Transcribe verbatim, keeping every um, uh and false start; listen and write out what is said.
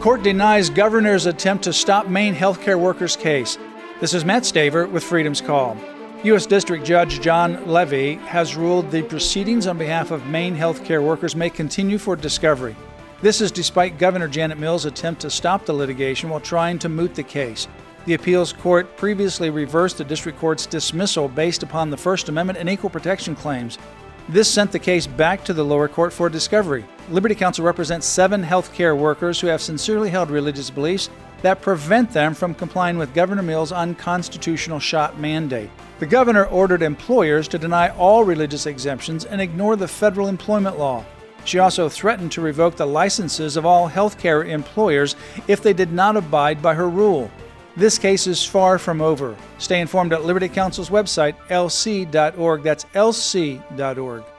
Court denies governor's attempt to stop Maine healthcare workers case. This is Matt Staver with Freedom's Call. U S District Judge John Levy has ruled the proceedings on behalf of Maine healthcare workers may continue for discovery. This is despite Governor Janet Mills' attempt to stop the litigation while trying to moot the case. The appeals court previously reversed the district court's dismissal based upon the First Amendment and equal protection claims. This sent the case back to the lower court for discovery. Liberty Counsel represents seven healthcare workers who have sincerely held religious beliefs that prevent them from complying with Governor Mills' unconstitutional shot mandate. The governor ordered employers to deny all religious exemptions and ignore the federal employment law. She also threatened to revoke the licenses of all healthcare employers if they did not abide by her rule. This case is far from over. Stay informed at Liberty Counsel's website, L C dot org. That's L C dot org.